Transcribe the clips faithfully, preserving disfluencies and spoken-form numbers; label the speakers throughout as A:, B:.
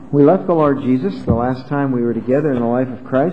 A: We left the Lord Jesus the last time we were together in the life of Christ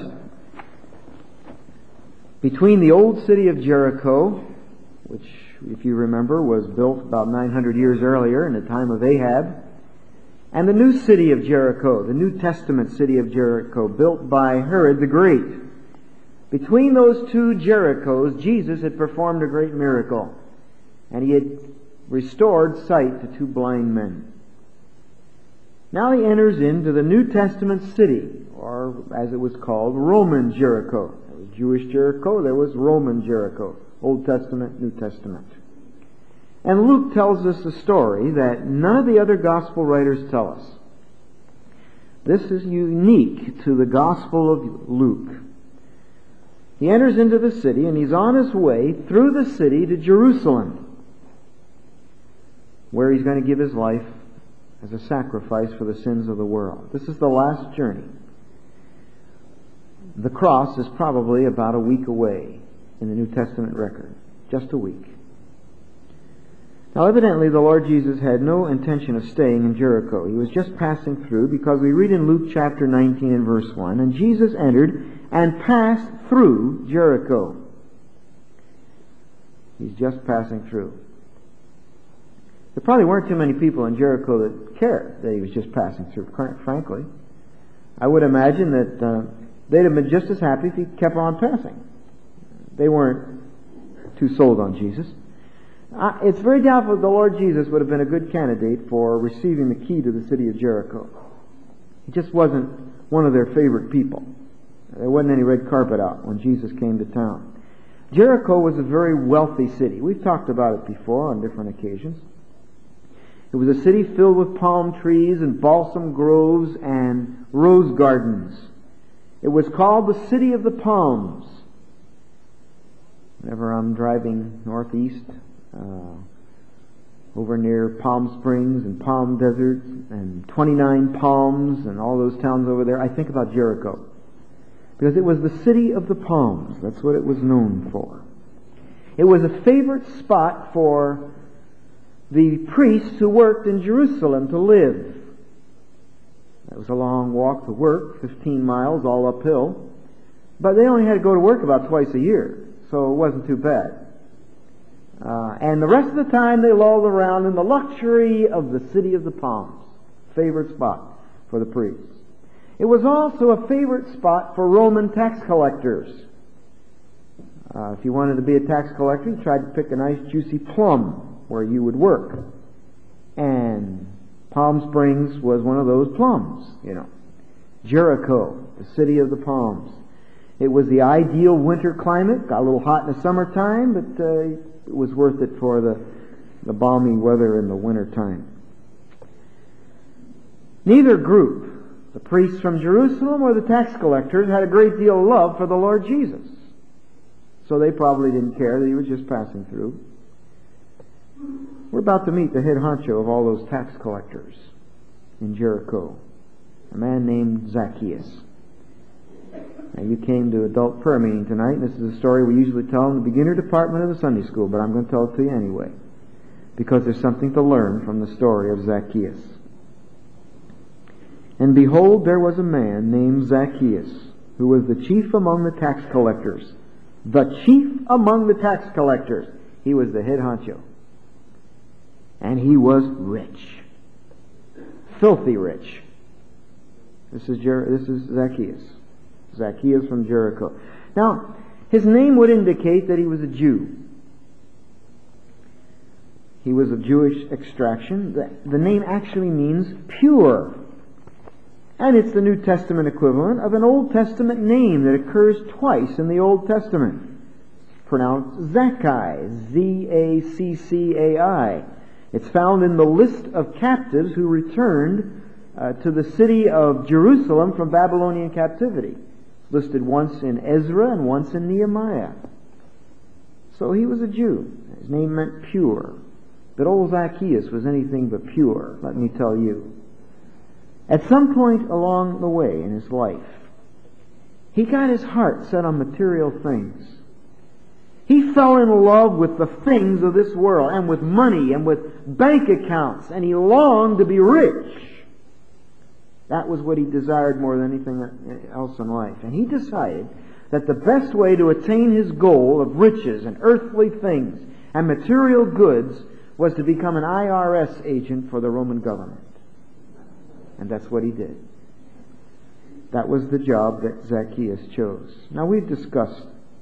A: between the old city of Jericho, which, if you remember, was built about nine hundred years earlier in the time of Ahab, and the new city of Jericho, the New Testament city of Jericho, built by Herod the Great. Between those two Jerichos, Jesus had performed a great miracle, and He had restored sight to two blind men. Now He enters into the New Testament city, or as it was called, Roman Jericho. There was Jewish Jericho, there was Roman Jericho, Old Testament, New Testament. And Luke tells us a story that none of the other gospel writers tell us. This is unique to the Gospel of Luke. He enters into the city, and he's on his way through the city to Jerusalem, where he's going to give his life as a sacrifice for the sins of the world. This is the last journey. The cross is probably about a week away in the New Testament record. Just a week. Now evidently the Lord Jesus had no intention of staying in Jericho. He was just passing through, because we read in Luke chapter nineteen and verse one, "And Jesus entered and passed through Jericho." He's just passing through. There probably weren't too many people in Jericho that cared that He was just passing through, frankly. I would imagine that uh, they'd have been just as happy if He kept on passing. They weren't too sold on Jesus. Uh, it's very doubtful the Lord Jesus would have been a good candidate for receiving the key to the city of Jericho. He just wasn't one of their favorite people. There wasn't any red carpet out when Jesus came to town. Jericho was a very wealthy city. We've talked about it before on different occasions. It was a city filled with palm trees and balsam groves and rose gardens. It was called the City of the Palms. Whenever I'm driving northeast, uh, over near Palm Springs and Palm Desert and twenty-nine Palms and all those towns over there, I think about Jericho. Because it was the City of the Palms. That's what it was known for. It was a favorite spot for the priests who worked in Jerusalem to live. That was a long walk to work, fifteen miles, all uphill. But they only had to go to work about twice a year, so it wasn't too bad. Uh, and the rest of the time they lolled around in the luxury of the City of the Palms. Favorite spot for the priests. It was also a favorite spot for Roman tax collectors. Uh, if you wanted to be a tax collector, you tried to pick a nice juicy plum where you would work. And Palm Springs was one of those plums, you know. Jericho, the City of the Palms. It was the ideal winter climate. Got a little hot in the summertime, but uh, it was worth it for the, the balmy weather in the winter time. Neither group, the priests from Jerusalem or the tax collectors, had a great deal of love for the Lord Jesus. So they probably didn't care that He was just passing through. We're about to meet the head honcho of all those tax collectors in Jericho, a man named Zacchaeus. Now, you came to adult prayer meeting tonight, and this is a story we usually tell in the beginner department of the Sunday school, but I'm going to tell it to you anyway, because there's something to learn from the story of Zacchaeus. "And behold, there was a man named Zacchaeus, who was the chief among the tax collectors." The chief among the tax collectors. He was the head honcho. And he was rich. Filthy rich. This is Jer- this is Zacchaeus. Zacchaeus from Jericho. Now, his name would indicate that he was a Jew. He was of Jewish extraction. The, the name actually means pure. And it's the New Testament equivalent of an Old Testament name that occurs twice in the Old Testament. It's pronounced Zacchai, Z A C C A I. It's found in the list of captives who returned uh, to the city of Jerusalem from Babylonian captivity. It's listed once in Ezra and once in Nehemiah. So he was a Jew. His name meant pure. But old Zacchaeus was anything but pure, let me tell you. At some point along the way in his life, he got his heart set on material things. He fell in love with the things of this world, and with money, and with bank accounts, and he longed to be rich. That was what he desired more than anything else in life. And he decided that the best way to attain his goal of riches and earthly things and material goods was to become an I R S agent for the Roman government. And that's what he did. That was the job that Zacchaeus chose. Now, we've discussed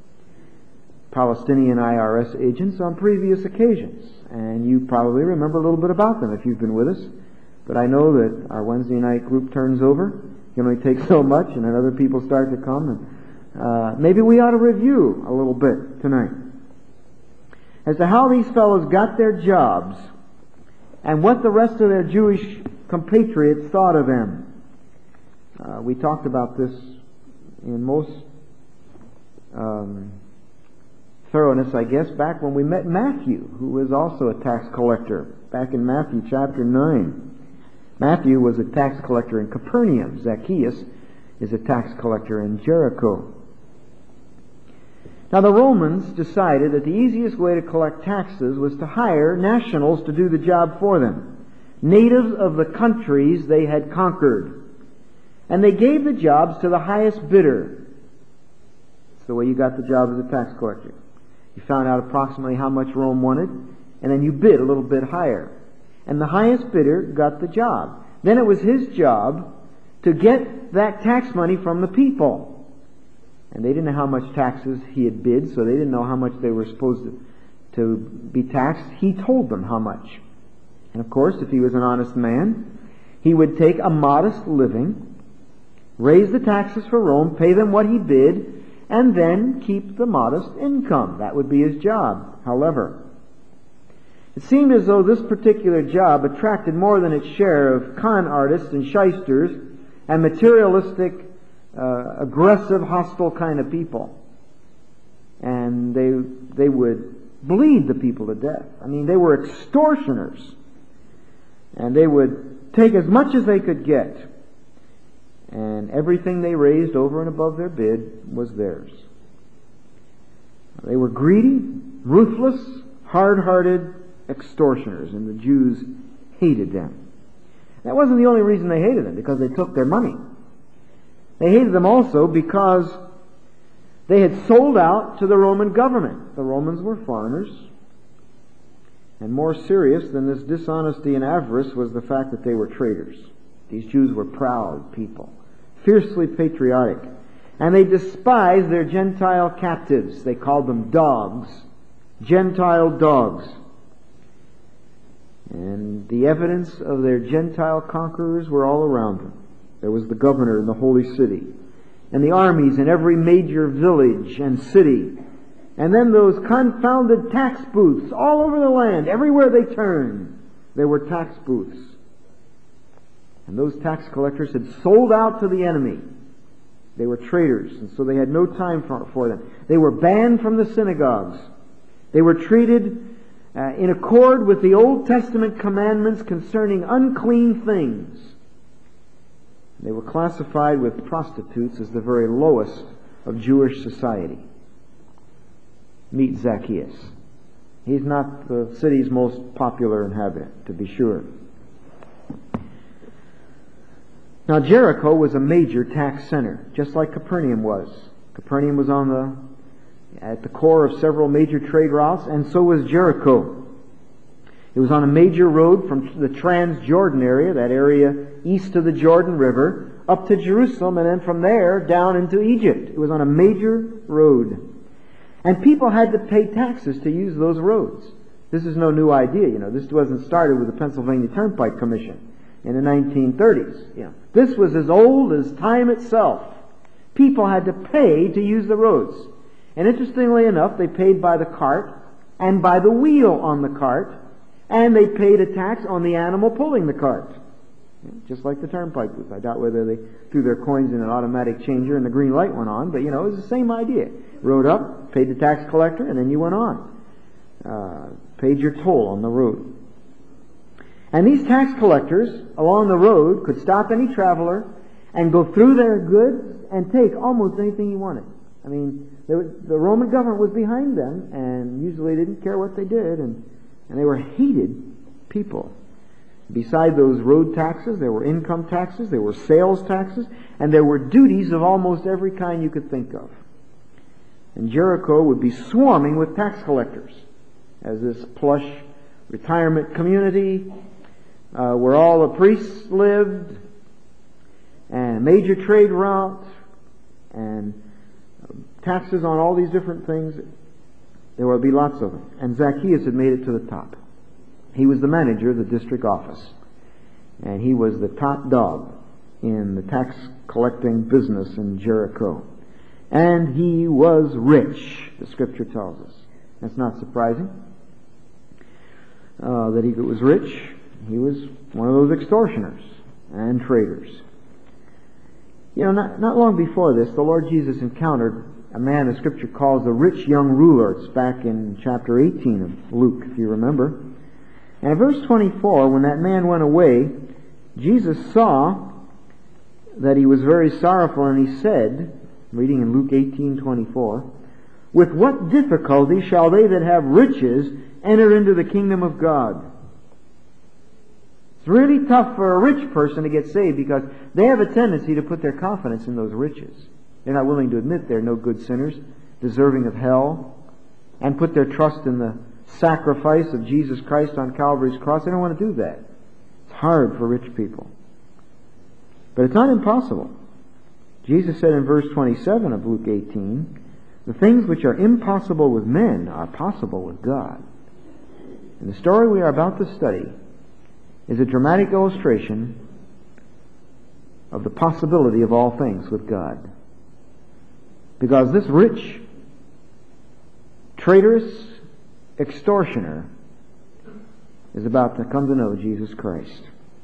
A: Palestinian I R S agents on previous occasions, and you probably remember a little bit about them if you've been with us. But I know that our Wednesday night group turns over. It only takes so much, and then other people start to come. And uh, maybe we ought to review a little bit tonight as to how these fellows got their jobs and what the rest of their Jewish compatriots thought of them. Uh, we talked about this in most um, thoroughness, I guess, back when we met Matthew, who was also a tax collector, back in Matthew chapter nine. Matthew was a tax collector in Capernaum. Zacchaeus is a tax collector in Jericho. Now, the Romans decided that the easiest way to collect taxes was to hire nationals to do the job for them, natives of the countries they had conquered. And they gave the jobs to the highest bidder. That's the way you got the job as a tax collector. You found out approximately how much Rome wanted, and then you bid a little bit higher. And the highest bidder got the job. Then it was his job to get that tax money from the people. And they didn't know how much taxes he had bid, so they didn't know how much they were supposed to, to be taxed. He told them how much. And of course, if he was an honest man, he would take a modest living, raise the taxes for Rome, pay them what he bid, and then keep the modest income. That would be his job. However, it seemed as though this particular job attracted more than its share of con artists and shysters and materialistic, uh, aggressive, hostile kind of people. And they they would bleed the people to death. I mean, they were extortioners. And they would take as much as they could get. And everything they raised over and above their bid was theirs. They were greedy, ruthless, hard-hearted extortioners, and the Jews hated them. That wasn't the only reason they hated them, because they took their money. They hated them also because they had sold out to the Roman government. The Romans were foreigners. And more serious than this dishonesty and avarice was the fact that they were traitors. These Jews were proud people, fiercely patriotic, and they despised their Gentile captives. They called them dogs, Gentile dogs. And the evidence of their Gentile conquerors were all around them. There was the governor in the holy city, and the armies in every major village and city, and then those confounded tax booths all over the land. Everywhere they turned, there were tax booths. And those tax collectors had sold out to the enemy. They were traitors, and so they had no time for, for them. They were banned from the synagogues. They were treated uh, in accord with the Old Testament commandments concerning unclean things. They were classified with prostitutes as the very lowest of Jewish society. Meet Zacchaeus. He's not the city's most popular inhabitant, to be sure. Now, Jericho was a major tax center, just like Capernaum was. Capernaum was on the at the core of several major trade routes, and so was Jericho. It was on a major road from the Transjordan area, that area east of the Jordan River, up to Jerusalem, and then from there down into Egypt. It was on a major road. And people had to pay taxes to use those roads. This is no new idea, you know. This wasn't started with the Pennsylvania Turnpike Commission in the nineteen thirties. You know, this was as old as time itself. People had to pay to use the roads. And interestingly enough, they paid by the cart and by the wheel on the cart, and they paid a tax on the animal pulling the cart. You know, just like the turnpike booth. I doubt whether they threw their coins in an automatic changer and the green light went on, but you know, it was the same idea. Rode up, paid the tax collector, and then you went on. Uh, paid your toll on the road. And these tax collectors along the road could stop any traveler and go through their goods and take almost anything he wanted. I mean, there was, the Roman government was behind them, and usually didn't care what they did, and, and they were hated people. Beside those road taxes, there were income taxes, there were sales taxes, and there were duties of almost every kind you could think of. And Jericho would be swarming with tax collectors as this plush retirement community uh, where all the priests lived, and a major trade route, and taxes on all these different things. There would be lots of them. And Zacchaeus had made it to the top. He was the manager of the district office. And he was the top dog in the tax collecting business in Jericho. And he was rich, the Scripture tells us. That's not surprising uh, that he was rich. He was one of those extortioners and traders. You know, not, not long before this, the Lord Jesus encountered a man the Scripture calls the rich young ruler. It's back in chapter eighteen of Luke, if you remember. And in verse twenty-four, when that man went away, Jesus saw that he was very sorrowful, and he said, reading in Luke eighteen twenty-four, "With what difficulty shall they that have riches enter into the kingdom of God?" It's really tough for a rich person to get saved because they have a tendency to put their confidence in those riches. They're not willing to admit they're no good sinners, deserving of hell, and put their trust in the sacrifice of Jesus Christ on Calvary's cross. They don't want to do that. It's hard for rich people. But it's not impossible. Jesus said in verse twenty-seven of Luke eighteen, "The things which are impossible with men are possible with God." And the story we are about to study is a dramatic illustration of the possibility of all things with God. Because this rich, traitorous extortioner is about to come to know Jesus Christ.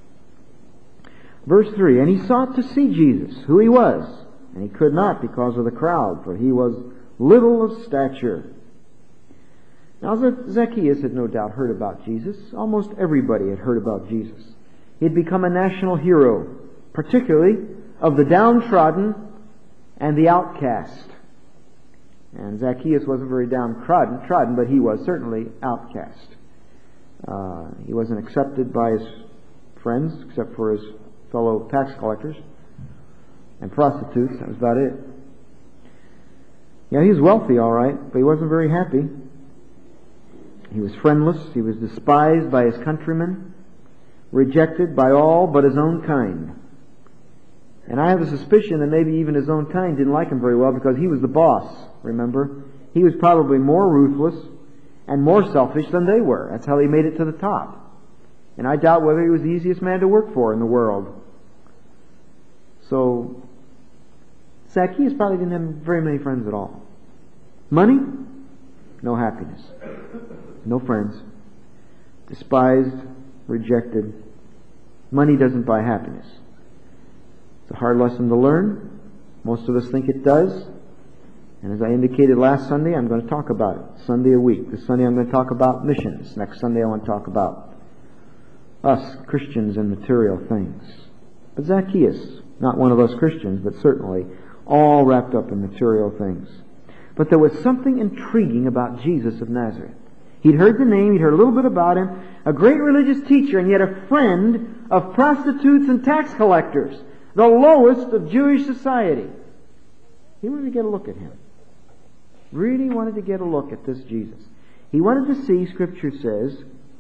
A: Verse three, "And he sought to see Jesus, who he was, and he could not because of the crowd, for he was little of stature." Now Zacchaeus had no doubt heard about Jesus. Almost everybody had heard about Jesus. He had become a national hero, particularly of the downtrodden and the outcast. And Zacchaeus wasn't very downtrodden, trodden, but he was certainly outcast. Uh, he wasn't accepted by his friends, except for his fellow tax collectors and prostitutes. That was about it. Yeah, he was wealthy, all right, but he wasn't very happy. He was friendless. He was despised by his countrymen, rejected by all but his own kind. And I have a suspicion that maybe even his own kind didn't like him very well because he was the boss, remember? He was probably more ruthless and more selfish than they were. That's how he made it to the top. And I doubt whether he was the easiest man to work for in the world. So, Zacchaeus probably didn't have very many friends at all. Money? No happiness. No friends. Despised, rejected. Money doesn't buy happiness. It's a hard lesson to learn. Most of us think it does. And as I indicated last Sunday, I'm going to talk about it. Sunday a week. This Sunday I'm going to talk about missions. Next Sunday I want to talk about us, Christians, and material things. But Zacchaeus, not one of us Christians, but certainly all wrapped up in material things. But there was something intriguing about Jesus of Nazareth. He'd heard the name, he'd heard a little bit about him, a great religious teacher, and yet a friend of prostitutes and tax collectors, the lowest of Jewish society. He wanted to get a look at him. Really wanted to get a look at this Jesus. He wanted to see, Scripture says,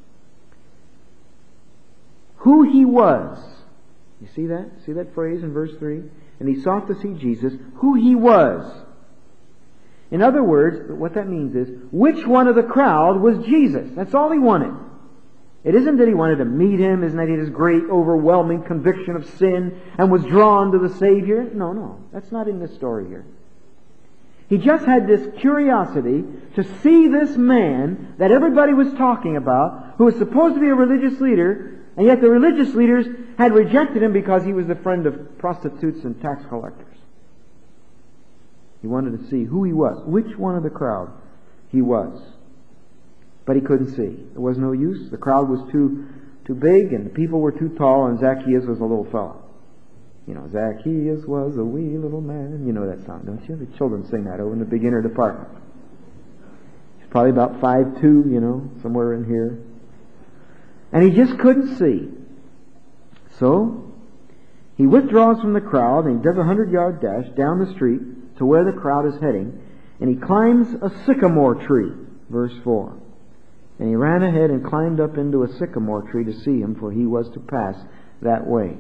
A: who he was. You see that? See that phrase in verse three? And he sought to see Jesus, who he was. In other words, what that means is, which one of the crowd was Jesus? That's all he wanted. It isn't that he wanted to meet him, isn't that he had this great, overwhelming conviction of sin and was drawn to the Savior? No, no. That's not in this story here. He just had this curiosity to see this man that everybody was talking about, who was supposed to be a religious leader, and yet the religious leaders had rejected him because he was the friend of prostitutes and tax collectors. He wanted to see who he was, which one of the crowd he was. But he couldn't see. There was no use. The crowd was too too big, and the people were too tall, and Zacchaeus was a little fellow. You know, Zacchaeus was a wee little man. You know that song, don't you? The children sing that over in the beginner department. He's probably about five two, you know, somewhere in here. And he just couldn't see. So, he withdraws from the crowd, and he does a hundred-yard dash down the street to where the crowd is heading, and he climbs a sycamore tree, verse four. And he ran ahead and climbed up into a sycamore tree to see him, for he was to pass that way.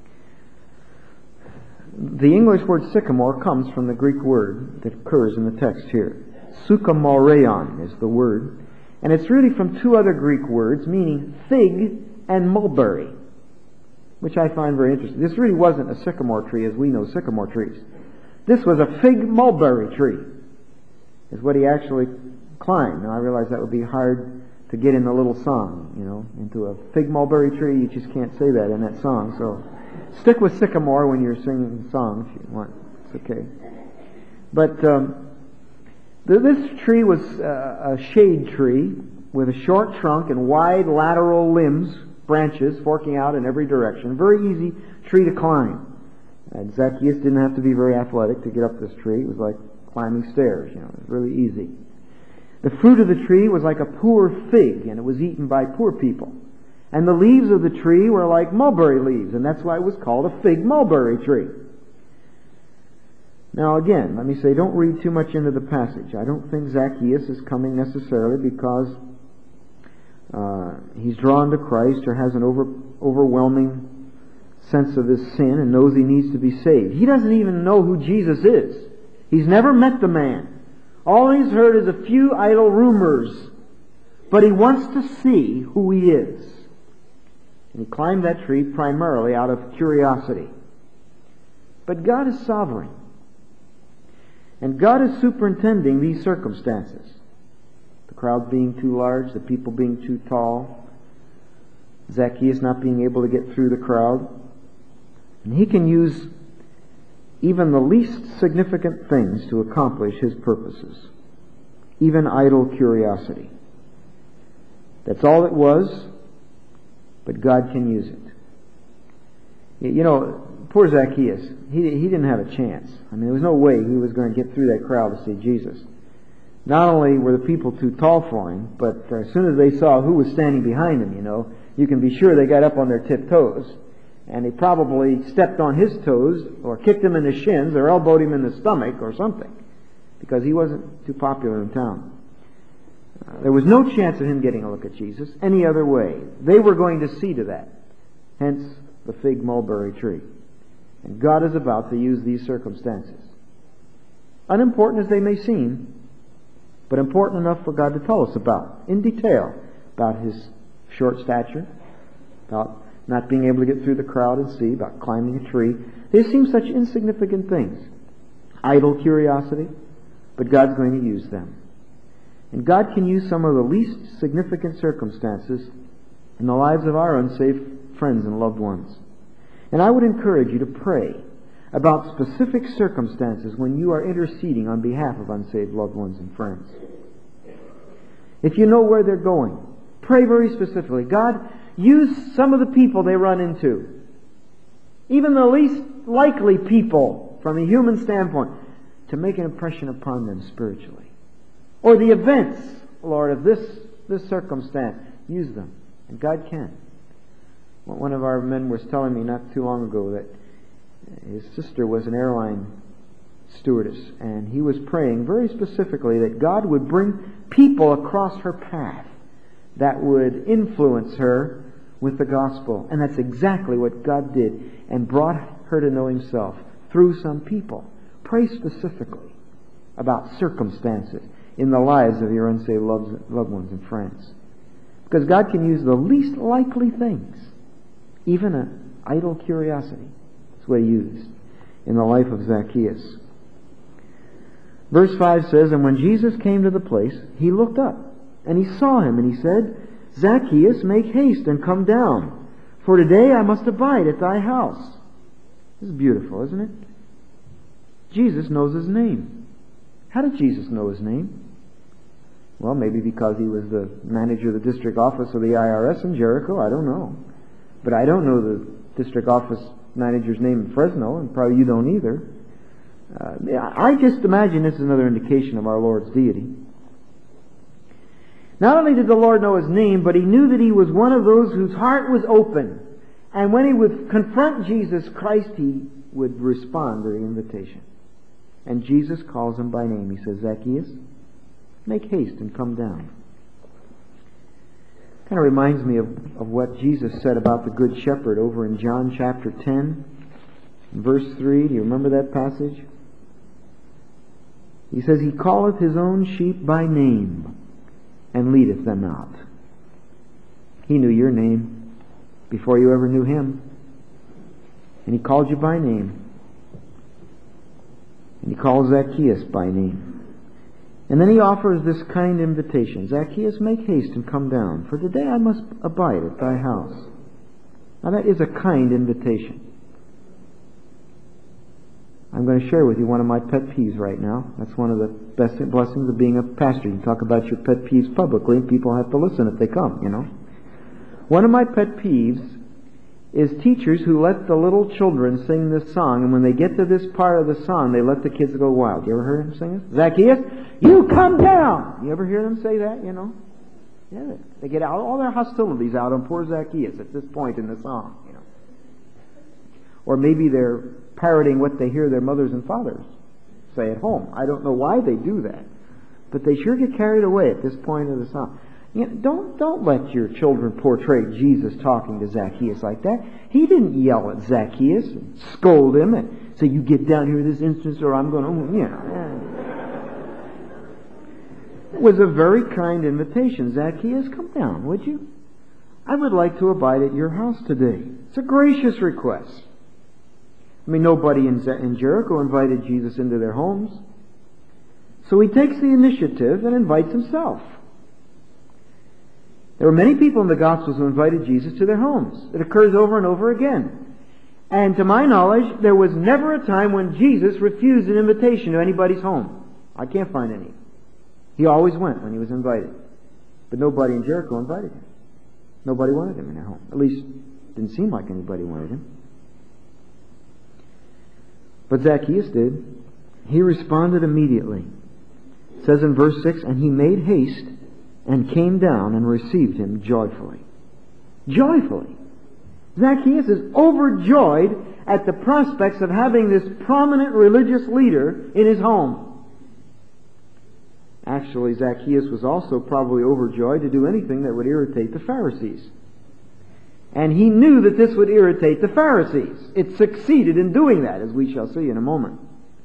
A: The English word sycamore comes from the Greek word that occurs in the text here. Sukamoreon is the word. And it's really from two other Greek words, meaning fig and mulberry, which I find very interesting. This really wasn't a sycamore tree as we know sycamore trees. This was a fig mulberry tree, is what he actually climbed. Now I realize that would be hard to get in the little song, you know, into a fig mulberry tree. You just can't say that in that song. So stick with sycamore when you're singing the song if you want. It's okay. But um, th- this tree was uh, a shade tree with a short trunk and wide lateral limbs, branches forking out in every direction. Very easy tree to climb. And Zacchaeus didn't have to be very athletic to get up this tree. It was like climbing stairs, you know. It was really easy. The fruit of the tree was like a poor fig, and it was eaten by poor people. And the leaves of the tree were like mulberry leaves, and that's why it was called a fig mulberry tree. Now again, let me say, don't read too much into the passage. I don't think Zacchaeus is coming necessarily because uh, he's drawn to Christ or has an over, overwhelming sense of his sin and knows he needs to be saved. He doesn't even know who Jesus is. He's never met the man. All he's heard is a few idle rumors, but he wants to see who he is. And he climbed that tree primarily out of curiosity. But God is sovereign. And God is superintending these circumstances. The crowd being too large, the people being too tall, Zacchaeus not being able to get through the crowd. And he can use even the least significant things to accomplish his purposes. Even idle curiosity. That's all it was, but God can use it. You know, poor Zacchaeus, he, he didn't have a chance. I mean, there was no way he was going to get through that crowd to see Jesus. Not only were the people too tall for him, but as soon as they saw who was standing behind him, you know, you can be sure they got up on their tiptoes. And he probably stepped on his toes, or kicked him in the shins, or elbowed him in the stomach, or something, because he wasn't too popular in town. Uh, there was no chance of him getting a look at Jesus any other way. They were going to see to that. Hence, the fig mulberry tree. And God is about to use these circumstances. Unimportant as they may seem, but important enough for God to tell us about, in detail, about his short stature, about not being able to get through the crowd and see, about climbing a tree. They seem such insignificant things. Idle curiosity, but God's going to use them. And God can use some of the least significant circumstances in the lives of our unsaved friends and loved ones. And I would encourage you to pray about specific circumstances when you are interceding on behalf of unsaved loved ones and friends. If you know where they're going, pray very specifically. God, use some of the people they run into. Even the least likely people from a human standpoint to make an impression upon them spiritually. Or the events, Lord, of this, this circumstance. Use them. And God can. One of our men was telling me not too long ago that his sister was an airline stewardess, and he was praying very specifically that God would bring people across her path that would influence her with the gospel. And that's exactly what God did, and brought her to know himself through some people. Pray specifically about circumstances in the lives of your unsaved loved ones and friends. Because God can use the least likely things, even an idle curiosity. That's what he used in the life of Zacchaeus. Verse five says, "And when Jesus came to the place, he looked up, and he saw him, and he said, 'Zacchaeus, make haste and come down, for today I must abide at thy house.'" This is beautiful, isn't it? Jesus knows his name. How did Jesus know his name? Well, maybe because he was the manager of the district office of the I R S in Jericho. I don't know. But I don't know the district office manager's name in Fresno, and probably you don't either. Uh, I just imagine this is another indication of our Lord's deity. Not only did the Lord know his name, but he knew that he was one of those whose heart was open And when he would confront Jesus Christ, he would respond to the invitation. And Jesus calls him by name. He says, Zacchaeus, make haste and come down. Kind of reminds me of, of what Jesus said about the Good Shepherd over in John chapter ten, verse three. Do you remember that passage? He says, He calleth His own sheep by name, and leadeth them out. He knew your name before you ever knew Him. And He called you by name. And He calls Zacchaeus by name. And then He offers this kind invitation. Zacchaeus, make haste and come down, for today I must abide at thy house. Now that is a kind invitation. I'm going to share with you one of my pet peeves right now. That's one of the best blessings of being a pastor. You can talk about your pet peeves publicly, and people have to listen if they come, you know. One of my pet peeves is teachers who let the little children sing this song, and when they get to this part of the song, they let the kids go wild. You ever heard them sing it? Zacchaeus, you come down! You ever hear them say that, you know? Yeah, they get all their hostilities out on poor Zacchaeus at this point in the song, you know. Or maybe they're parroting what they hear their mothers and fathers say at home. I don't know why they do that, but they sure get carried away at this point of the song. You know, don't don't let your children portray Jesus talking to Zacchaeus like that. He didn't yell at Zacchaeus and scold him and say, "You get down here this instance, or I'm going to," you know. It was a very kind invitation. Zacchaeus, come down, would you? I would like to abide at your house today. It's a gracious request. I mean, nobody in, in Jericho invited Jesus into their homes. So he takes the initiative and invites himself. There were many people in the Gospels who invited Jesus to their homes. It occurs over and over again. And to my knowledge, there was never a time when Jesus refused an invitation to anybody's home. I can't find any. He always went when he was invited. But nobody in Jericho invited him. Nobody wanted him in their home. At least, it didn't seem like anybody wanted him. But Zacchaeus did. He responded immediately. It says in verse six, and he made haste and came down and received him joyfully. Joyfully. Zacchaeus is overjoyed at the prospects of having this prominent religious leader in his home. Actually, Zacchaeus was also probably overjoyed to do anything that would irritate the Pharisees. And he knew that this would irritate the Pharisees. It succeeded in doing that, as we shall see in a moment.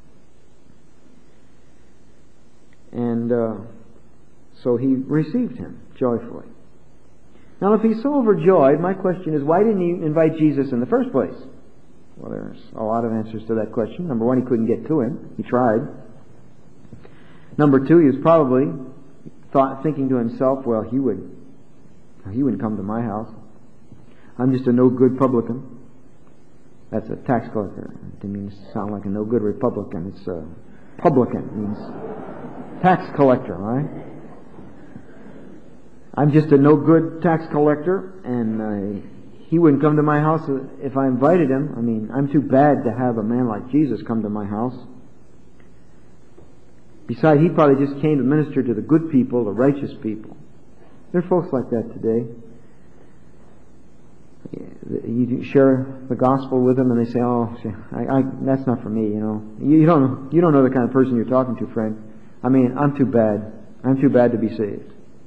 A: And uh, so he received him joyfully. Now, if he's so overjoyed, my question is, why didn't he invite Jesus in the first place? Well, there's a lot of answers to that question. Number one, he couldn't get to him. He tried. Number two, he was probably thought, thinking to himself, well, he would, he wouldn't come to my house. I'm just a no-good publican. That's a tax collector. It didn't mean to sound like a no-good Republican. It's a publican. It means tax collector, right? I'm just a no-good tax collector, and uh, he wouldn't come to my house if I invited him. I mean, I'm too bad to have a man like Jesus come to my house. Besides, he probably just came to minister to the good people, the righteous people. There are folks like that today. You share the gospel with them, and they say, "Oh, I, I, that's not for me." You know, you, you don't, you don't know the kind of person you're talking to, friend. I mean, I'm too bad. I'm too bad to be saved.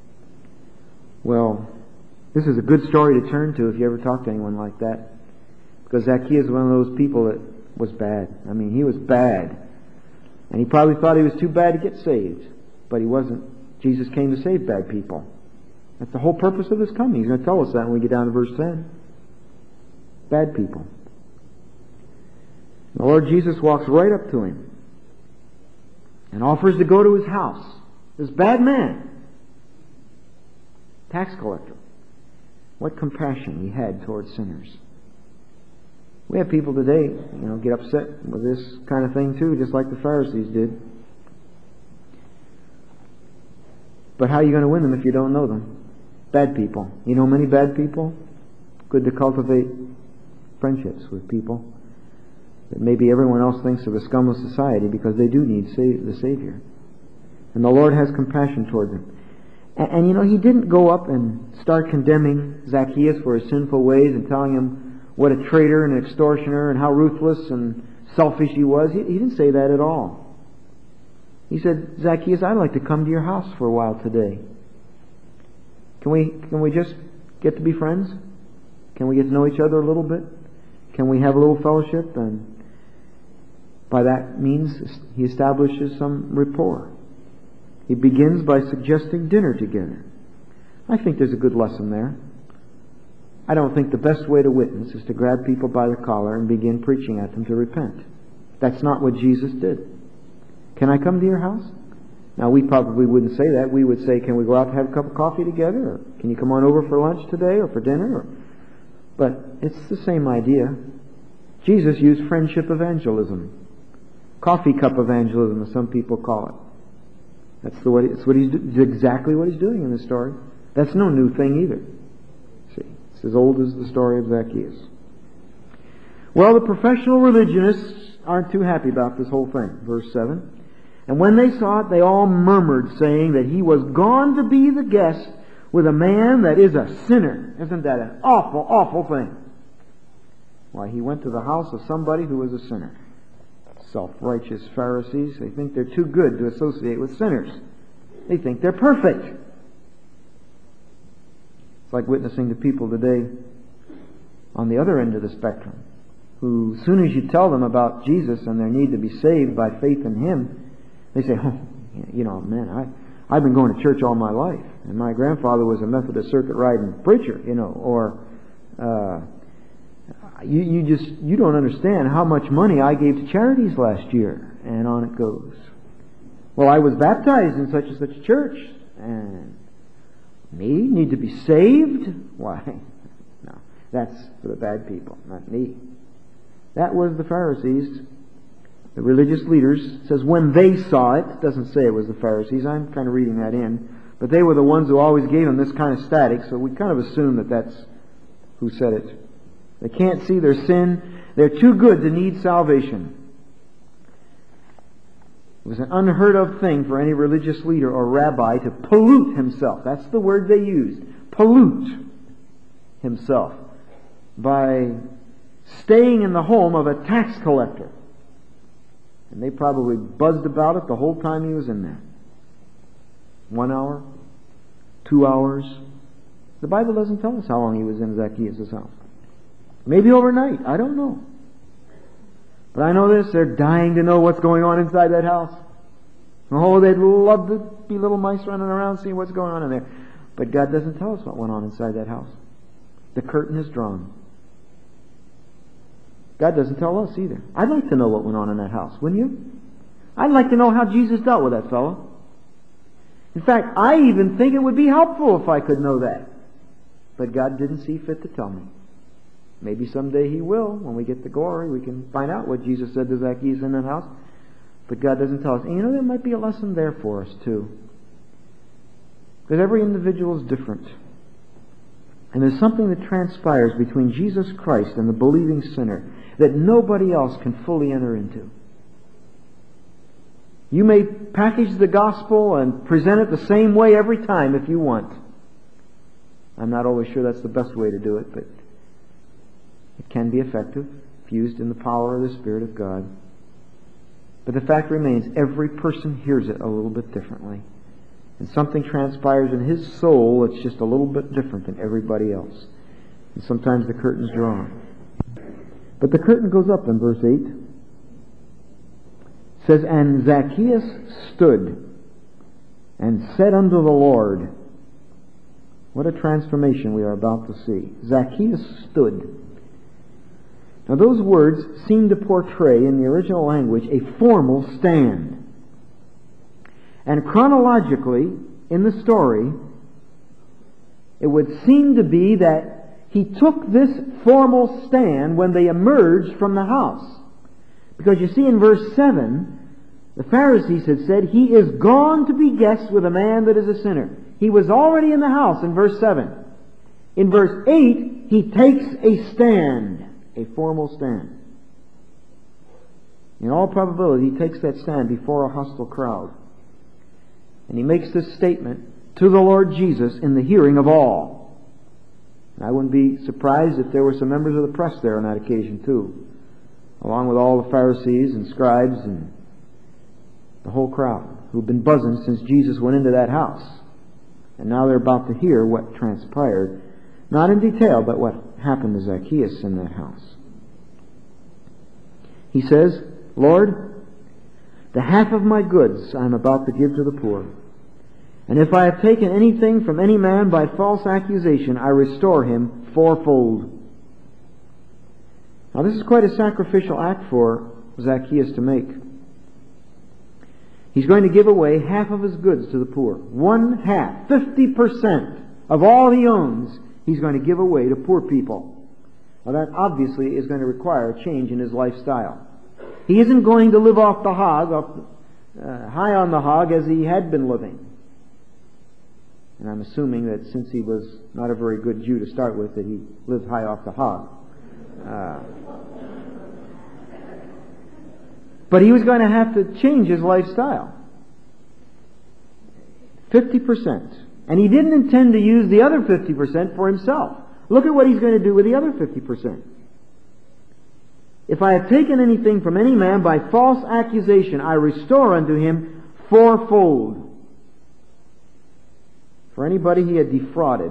A: Well, this is a good story to turn to if you ever talk to anyone like that, because Zacchaeus was one of those people that was bad. I mean, he was bad, and he probably thought he was too bad to get saved, but he wasn't. Jesus came to save bad people. That's the whole purpose of his coming. He's going to tell us that when we get down to verse ten. Bad people. The Lord Jesus walks right up to him and offers to go to his house. This bad man, tax collector, what compassion he had towards sinners. We have people today, you know, get upset with this kind of thing too, just like the Pharisees did. But how are you going to win them if you don't know them? Bad people. You know many bad people? Good to cultivate friendships with people that maybe everyone else thinks are the scum of society, because they do need sa- the Savior. And the Lord has compassion toward them. And, and you know, he didn't go up and start condemning Zacchaeus for his sinful ways and telling him what a traitor and an extortioner and how ruthless and selfish he was. He, he didn't say that at all. He said, Zacchaeus, I'd like to come to your house for a while today. Can we, can we just get to be friends? Can we get to know each other a little bit? Can we have a little fellowship? And by that means, he establishes some rapport. He begins by suggesting dinner together. I think there's a good lesson there. I don't think the best way to witness is to grab people by the collar and begin preaching at them to repent. That's not what Jesus did. Can I come to your house? Now, we probably wouldn't say that. We would say, can we go out and have a cup of coffee together? Or can you come on over for lunch today or for dinner? Or, but it's the same idea. Jesus used friendship evangelism. Coffee cup evangelism, as some people call it. That's the way. It's what he's it's exactly what he's doing in this story. That's no new thing either. See, it's as old as the story of Zacchaeus. Well, the professional religionists aren't too happy about this whole thing. Verse seven. And when they saw it, they all murmured, saying that he was gone to be the guest with a man that is a sinner. Isn't that an awful, awful thing? Why, he went to the house of somebody who was a sinner. Self-righteous Pharisees, they think they're too good to associate with sinners. They think they're perfect. It's like witnessing to people today on the other end of the spectrum, who, as soon as you tell them about Jesus and their need to be saved by faith in Him, they say, oh, you know, man, I, I've been going to church all my life, and my grandfather was a Methodist circuit riding preacher, you know, or uh, you, you just, you don't understand how much money I gave to charities last year, and on it goes. Well, I was baptized in such and such a church, and me need to be saved? Why? No, that's for the bad people, not me. That was the Pharisees. The religious leaders, it says when they saw it, it doesn't say it was the Pharisees, I'm kind of reading that in, but they were the ones who always gave them this kind of static, so we kind of assume that that's who said it. They can't see their sin. They're too good to need salvation. It was an unheard of thing for any religious leader or rabbi to pollute himself. That's the word they used. Pollute himself by staying in the home of a tax collector. And they probably buzzed about it the whole time he was in there. One hour, two hours. The Bible doesn't tell us how long he was in Zacchaeus' house. Maybe overnight. I don't know. But I know this, they're dying to know what's going on inside that house. Oh, they'd love to be little mice running around seeing what's going on in there. But God doesn't tell us what went on inside that house. The curtain is drawn. God doesn't tell us either. I'd like to know what went on in that house, wouldn't you? I'd like to know how Jesus dealt with that fellow. In fact, I even think it would be helpful if I could know that. But God didn't see fit to tell me. Maybe someday He will. When we get to glory, we can find out what Jesus said to Zacchaeus in that house. But God doesn't tell us. And you know, there might be a lesson there for us too. Because every individual is different. And there's something that transpires between Jesus Christ and the believing sinner that nobody else can fully enter into. You may package the gospel and present it the same way every time if you want. I'm not always sure that's the best way to do it, but it can be effective if used in the power of the Spirit of God. But the fact remains, every person hears it a little bit differently. And something transpires in his soul that's just a little bit different than everybody else. And sometimes the curtain's drawn. But the curtain goes up in verse eight. It says, and Zacchaeus stood and said unto the Lord. What a transformation we are about to see. Zacchaeus stood. Now those words seem to portray in the original language a formal stand. And chronologically, in the story, it would seem to be that he took this formal stand when they emerged from the house. Because you see in verse seven, the Pharisees had said, he is gone to be guest with a man that is a sinner. He was already in the house in verse seven. In verse eight, he takes a stand, a formal stand. In all probability, he takes that stand before a hostile crowd. And he makes this statement to the Lord Jesus in the hearing of all. And I wouldn't be surprised if there were some members of the press there on that occasion too, along with all the Pharisees and scribes and the whole crowd who've been buzzing since Jesus went into that house. And now they're about to hear what transpired, not in detail, but what happened to Zacchaeus in that house. He says, Lord, the half of my goods I am about to give to the poor. And if I have taken anything from any man by false accusation, I restore him fourfold. Now this is quite a sacrificial act for Zacchaeus to make. He's going to give away half of his goods to the poor. One half, fifty percent of all he owns, he's going to give away to poor people. Now that obviously is going to require a change in his lifestyle. He isn't going to live off the hog, off, uh, high on the hog as he had been living. And I'm assuming that since he was not a very good Jew to start with, that he lived high off the hog. Uh, but he was going to have to change his lifestyle. fifty percent. And he didn't intend to use the other fifty percent for himself. Look at what he's going to do with the other fifty percent. If I have taken anything from any man by false accusation, I restore unto him fourfold. For anybody he had defrauded,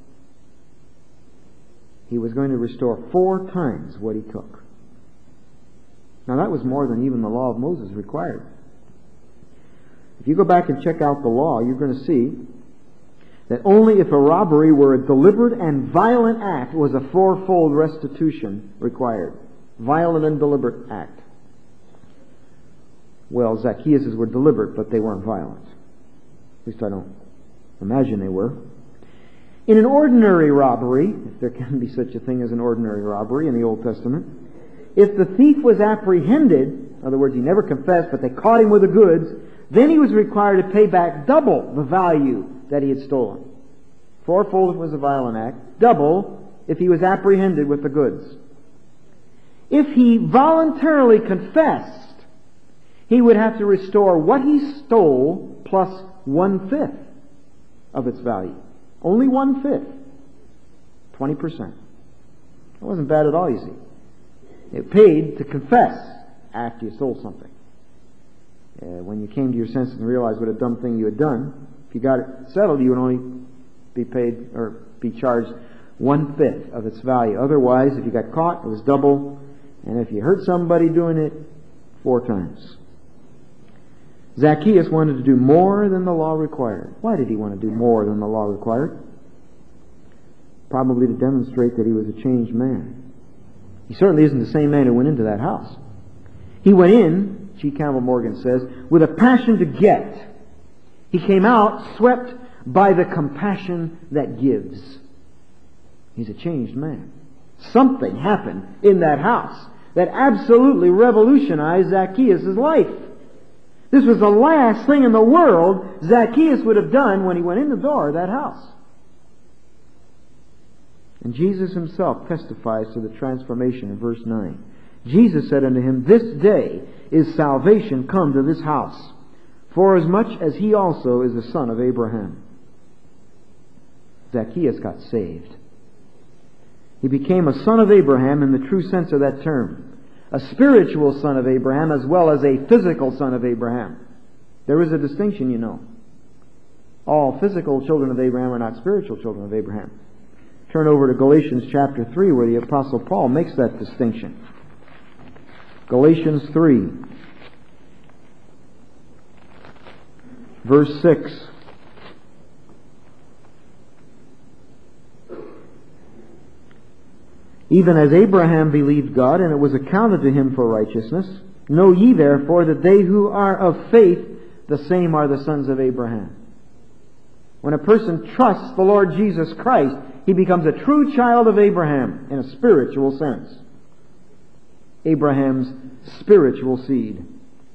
A: he was going to restore four times what he took. Now that was more than even the law of Moses required. If you go back and check out the law, you're going to see that only if a robbery were a deliberate and violent act was a fourfold restitution required. Violent and deliberate act. Well, Zacchaeus' were deliberate, but they weren't violent. At least I don't imagine they were. In an ordinary robbery, if there can be such a thing as an ordinary robbery in the Old Testament, if the thief was apprehended, in other words, he never confessed, but they caught him with the goods, then he was required to pay back double the value that he had stolen. Fourfold if it was a violent act, double if he was apprehended with the goods. If he voluntarily confessed, he would have to restore what he stole plus one-fifth of its value. Only one-fifth. Twenty percent. It wasn't bad at all, you see. It paid to confess after you stole something. Uh, when you came to your senses and realized what a dumb thing you had done, if you got it settled, you would only be paid or be charged one-fifth of its value. Otherwise, if you got caught, it was double. And if you hurt somebody doing it, four times. Zacchaeus wanted to do more than the law required. Why did he want to do more than the law required? Probably to demonstrate that he was a changed man. He certainly isn't the same man who went into that house. He went in, G. Campbell Morgan says, with a passion to get. He came out swept by the compassion that gives. He's a changed man. Something happened in that house that absolutely revolutionized Zacchaeus' life. This was the last thing in the world Zacchaeus would have done when he went in the door of that house. And Jesus himself testifies to the transformation in verse nine. Jesus said unto him, This day is salvation come to this house, forasmuch as he also is the son of Abraham. Zacchaeus got saved. He became a son of Abraham in the true sense of that term. A spiritual son of Abraham as well as a physical son of Abraham. There is a distinction, you know. All physical children of Abraham are not spiritual children of Abraham. Turn over to Galatians chapter three where the Apostle Paul makes that distinction. Galatians three, verse six. Even as Abraham believed God, and it was accounted to him for righteousness, know ye therefore that they who are of faith, the same are the sons of Abraham. When a person trusts the Lord Jesus Christ, he becomes a true child of Abraham in a spiritual sense. Abraham's spiritual seed.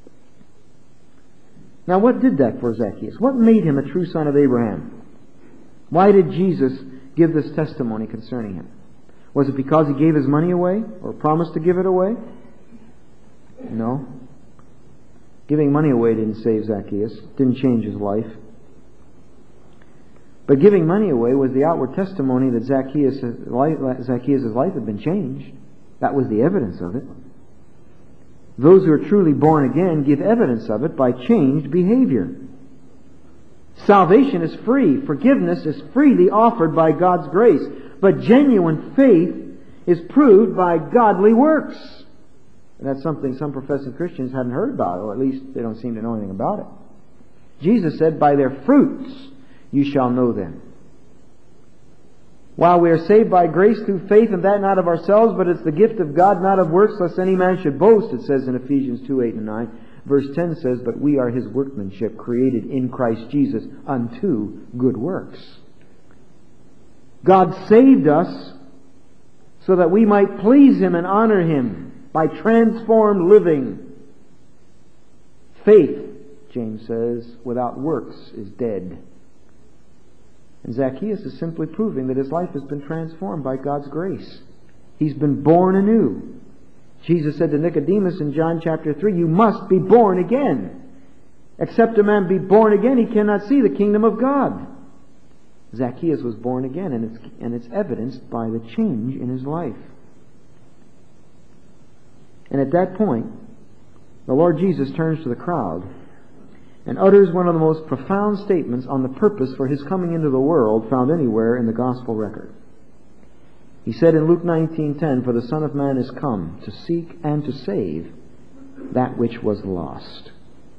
A: Now what did that for Zacchaeus? What made him a true son of Abraham? Why did Jesus give this testimony concerning him? Was it because he gave his money away or promised to give it away? No. Giving money away didn't save Zacchaeus, didn't change his life. But giving money away was the outward testimony that Zacchaeus' life, Zacchaeus' life had been changed. That was the evidence of it. Those who are truly born again give evidence of it by changed behavior. Salvation is free. Forgiveness is freely offered by God's grace. But genuine faith is proved by godly works. And that's something some professing Christians haven't heard about, or at least they don't seem to know anything about it. Jesus said, "By their fruits you shall know them." While we are saved by grace through faith, and that not of ourselves, but it's the gift of God, not of works, lest any man should boast, it says in Ephesians two, eight and nine. Verse ten says, "But we are His workmanship, created in Christ Jesus unto good works." God saved us so that we might please Him and honor Him by transformed living. Faith, James says, without works is dead. And Zacchaeus is simply proving that his life has been transformed by God's grace. He's been born anew. Jesus said to Nicodemus in John chapter three, "You must be born again. Except a man be born again, he cannot see the kingdom of God." Zacchaeus was born again, and it's, and it's evidenced by the change in his life. And at that point, the Lord Jesus turns to the crowd and utters one of the most profound statements on the purpose for His coming into the world found anywhere in the Gospel record. He said in Luke nineteen ten, "For the Son of Man is come to seek and to save that which was lost."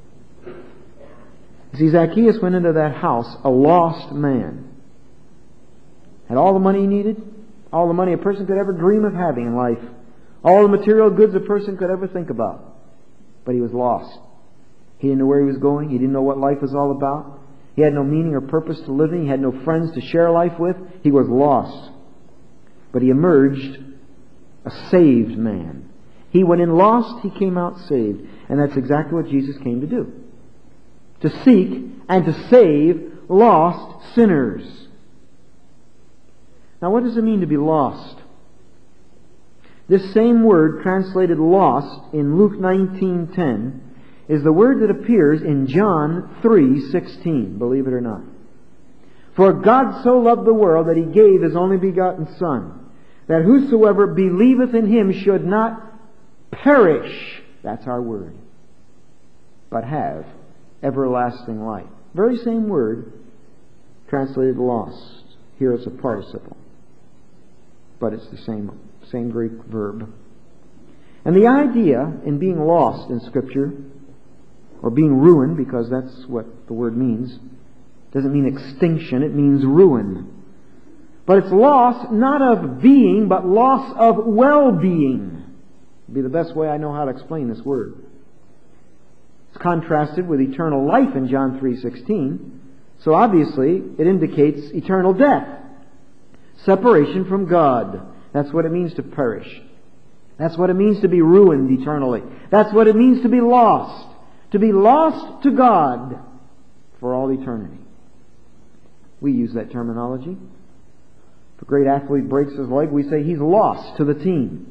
A: You see, Zacchaeus went into that house a lost man. Had all the money he needed, all the money a person could ever dream of having in life, all the material goods a person could ever think about. But he was lost. He didn't know where he was going. He didn't know what life was all about. He had no meaning or purpose to living. He had no friends to share life with. He was lost. But he emerged a saved man. He went in lost, he came out saved. And that's exactly what Jesus came to do. To seek and to save lost sinners. Now, what does it mean to be lost? This same word translated lost in Luke nineteen ten is the word that appears in John three sixteen, believe it or not. "For God so loved the world that He gave His only begotten Son, that whosoever believeth in Him should not perish," that's our word, "but have everlasting life." Very same word translated lost. Here it's a participle, but it's the same, same Greek verb. And the idea in being lost in Scripture, or being ruined, because that's what the word means, doesn't mean extinction, it means ruin. But it's loss not of being, but loss of well-being. Would be the best way I know how to explain this word. It's contrasted with eternal life in John three sixteen. So obviously it indicates eternal death. Separation from God. That's what it means to perish. That's what it means to be ruined eternally. That's what it means to be lost. To be lost to God for all eternity. We use that terminology. If a great athlete breaks his leg, we say he's lost to the team.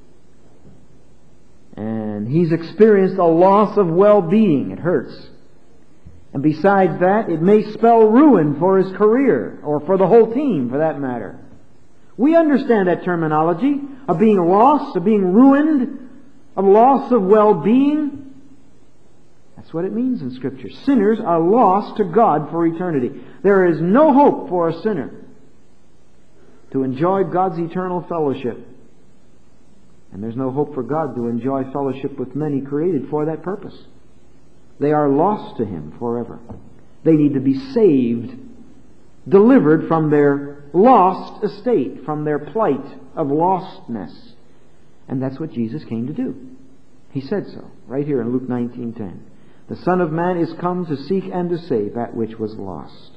A: And he's experienced a loss of well-being. It hurts. And besides that, it may spell ruin for his career, or for the whole team for that matter. We understand that terminology of being lost, of being ruined, of loss of well-being. That's what it means in Scripture. Sinners are lost to God for eternity. There is no hope for a sinner to enjoy God's eternal fellowship. And there's no hope for God to enjoy fellowship with men He created for that purpose. They are lost to Him forever. They need to be saved, delivered from their lost estate, from their plight of lostness. And that's what Jesus came to do. He said so, right here in Luke nineteen ten. "The Son of Man is come to seek and to save that which was lost."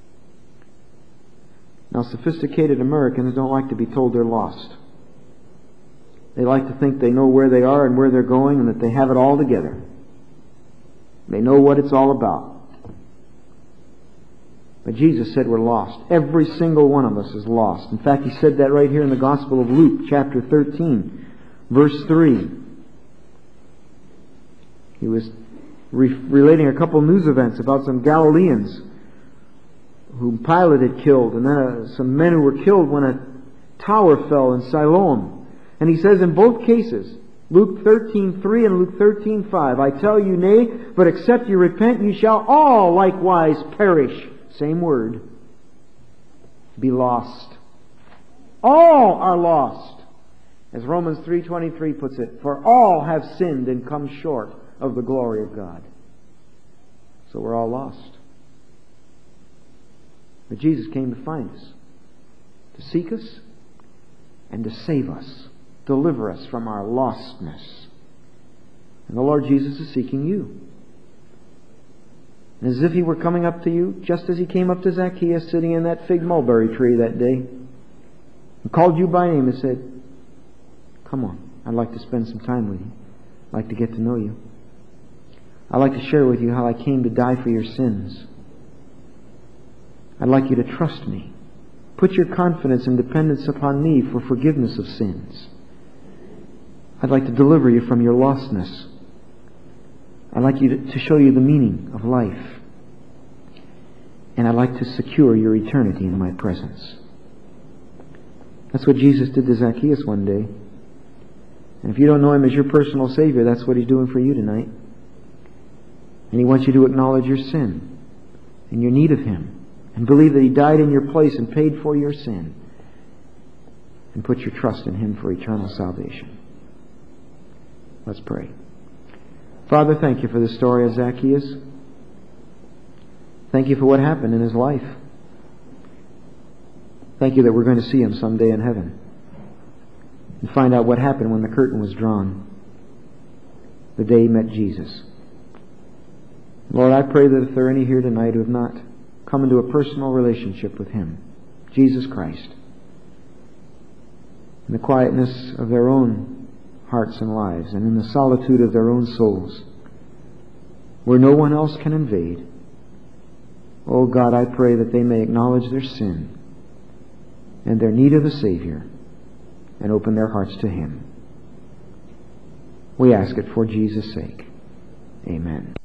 A: Now, sophisticated Americans don't like to be told they're lost. They like to think they know where they are and where they're going and that they have it all together. They know what it's all about. But Jesus said we're lost. Every single one of us is lost. In fact, He said that right here in the Gospel of Luke, chapter thirteen, verse three. He was re- relating a couple news events about some Galileans whom Pilate had killed, and then uh, some men who were killed when a tower fell in Siloam. And he says in both cases, Luke thirteen three and Luke thirteen five, I tell you, nay, but except you repent, you shall all likewise perish. Same word. Be lost. All are lost. As Romans three twenty-three puts it, for all have sinned and come short of the glory of God. So we're all lost. But Jesus came to find us, to seek us, and to save us, deliver us from our lostness. And the Lord Jesus is seeking you. And as if He were coming up to you, just as He came up to Zacchaeus sitting in that fig mulberry tree that day, and called you by name and said, come on, I'd like to spend some time with you. I'd like to get to know you. I'd like to share with you how I came to die for your sins. I'd like you to trust me. Put your confidence and dependence upon me for forgiveness of sins. I'd like to deliver you from your lostness. I'd like you to, to show you the meaning of life. And I'd like to secure your eternity in my presence. That's what Jesus did to Zacchaeus one day. And if you don't know Him as your personal Savior, that's what He's doing for you tonight. And He wants you to acknowledge your sin and your need of Him, and believe that He died in your place and paid for your sin, and put your trust in Him for eternal salvation. Let's pray. Father, thank You for the story of Zacchaeus. Thank You for what happened in his life. Thank You that we're going to see him someday in heaven and find out what happened when the curtain was drawn, the day he met Jesus. Lord, I pray that if there are any here tonight who have not come into a personal relationship with Him, Jesus Christ, in the quietness of their own hearts and lives, and in the solitude of their own souls, where no one else can invade, oh God, I pray that they may acknowledge their sin and their need of a Savior and open their hearts to Him. We ask it for Jesus' sake. Amen.